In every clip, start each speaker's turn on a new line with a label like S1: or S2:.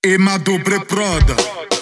S1: Emma Dobré Prod.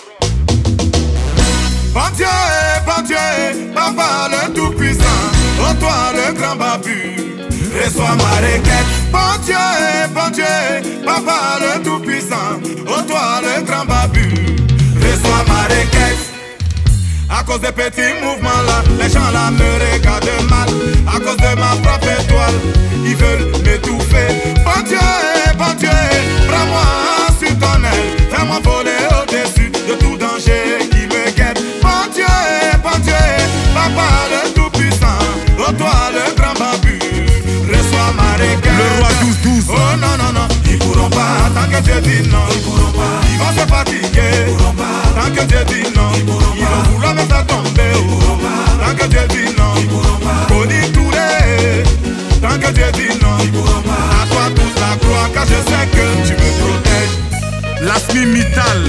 S2: Bon Dieu, Papa le Tout-Puissant, ô toi le grand babu, reçois ma requête. Bon Dieu, Papa le Tout-Puissant, ô toi le grand babu, reçois ma requête. À cause des petits mouvements là, les gens là me regardent mal. À cause de ma propre étoile, ils veulent m'étouffer. Bon Dieu, prends-moi sur ton aile, fais-moi voler au-dessus de tout danger qui me guette. Bon Dieu, Papa le Tout-Puissant, ô toi le grand babu, reçois ma requête.
S1: Le roi 12-12.
S2: Oh non, ils pourront pas, tant que Dieu dit non. Ils pourront pas, ils vont se fatiguer. Ils pourront pas, tant que Dieu dit non. Ils vont vouloir me faire tomber. Ils pourront pas, tant que Dieu dit non. Ils pourront pas, Cody Touré, tant que Dieu dit non. Ils pourront pas, à toi toute la gloire, car je sais que tu me protèges.
S1: Lasmi Mittal.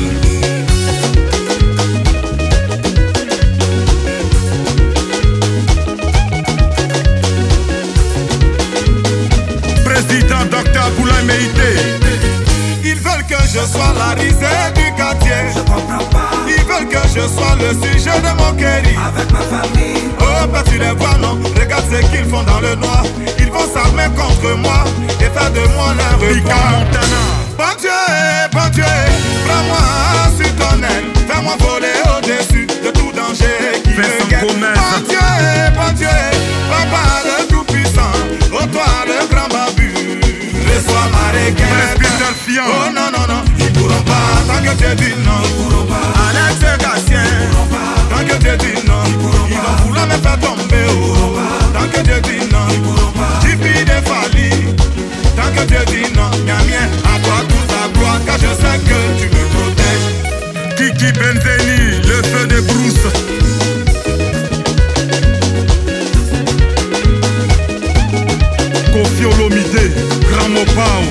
S1: Président Dr Boulaye Meïté.
S2: Ils veulent que je sois la risée du quartier.
S3: Je comprends pas.
S2: Ils veulent que je sois le sujet de mon query.
S3: Avec ma famille.
S2: Oh, bah tu les vois, non? Regarde ce qu'ils font dans le noir. Ils vont s'armer contre moi et faire de moi leur
S1: Rika
S2: repas.
S1: Montana.
S2: Bon Dieu, prends-moi sur ton aile. Fais-moi voler au-dessus de tout danger qui me
S1: Vincent
S2: guette.
S1: Gomez.
S2: Bon Dieu, Papa le Tout-Puissant, ô toi le grand babu, reçois ma requête.
S1: Peter Fian.
S2: Oh non, ils pourront pas, tant que Dieu dit non. Ils pourront pas, Alex Gatien, tant que Dieu dit non. Ils vont vouloir me faire tomber, oh. Tant que Dieu dit non. Ils pourront pas, JP de Fali, tant que Dieu dit non. Mien, à toi toute la gloire, car je sais que tu me protèges.
S1: Kiki Benzeni, le feu de Bruce. Kofi Olomide, Grand Mopao.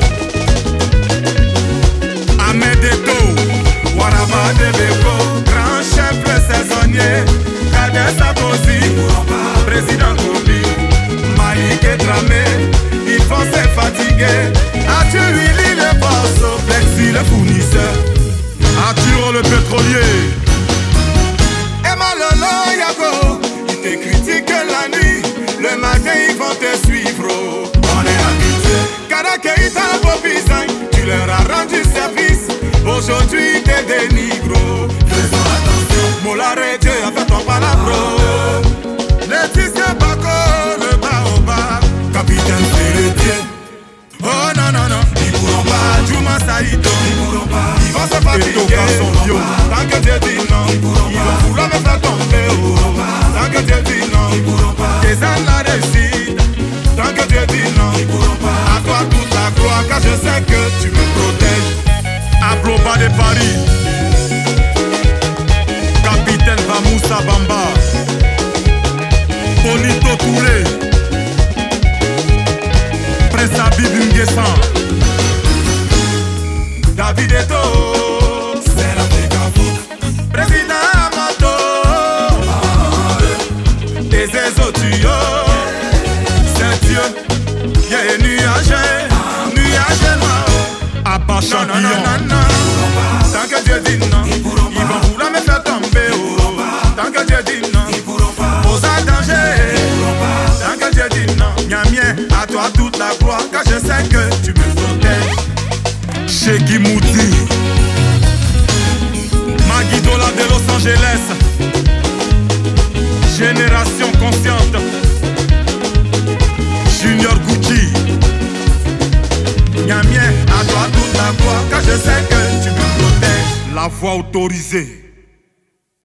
S1: Ahmed Eto,
S2: Waraba de Beko, grand chef le saisonnier, Kader Sarkozy, président Kobi, Malik et Dramé, ils vont se fatiguer. As-tu Willy le boss, Plexi le fournisseur,
S1: Arthur le pétrolier.
S2: Emma Lolo Yako, ils te critiquent la nuit, le matin ils vont te suivre. On est habitué. Kada Keita le Bobizan, tu leur as rendu service. Aujourd'hui t'es dénigro. Faisons attention. Molare Dieu a fait ton palabro. Laetitia Bako, le baobab, capitaine Férétier. Oh non, ils pourront pas. Juma Saïdo, ils pourront pas. Ils vont se fatiguer. Tant que Dieu dit non, ils vont vouloir me faire tomber. Oh. Tant que Dieu dit non, ils pourront pas. Des ânes la réussite. Tant que Dieu dit non, ils pourront pas. À toi toute la gloire, car je sais que tu me protèges.
S1: Abloba de Paris. Capitaine Vamoussa Bamba. Bonito Touré. Prince Habib Nguessan.
S2: David Eto, c'est l'Afrique Fou. Président Amato, des Ezotio, c'est Dieu. Y'a un nuage noir.
S1: Abba Champion.
S2: Non. Tant que Dieu dit non, ils vont vouloir me faire tomber. Oh. Tant que Dieu dit non, pose à danger. Tant que Dieu dit non, Miamien, à toi toute la gloire, car je sais que tu me protèges.
S1: Sheggy Mouti. Maguidola de Los Angeles. Génération consciente. Junior Gucci.
S2: Miamien, à toi toute la gloire, car je sais que tu me protèges.
S1: La voix autorisée.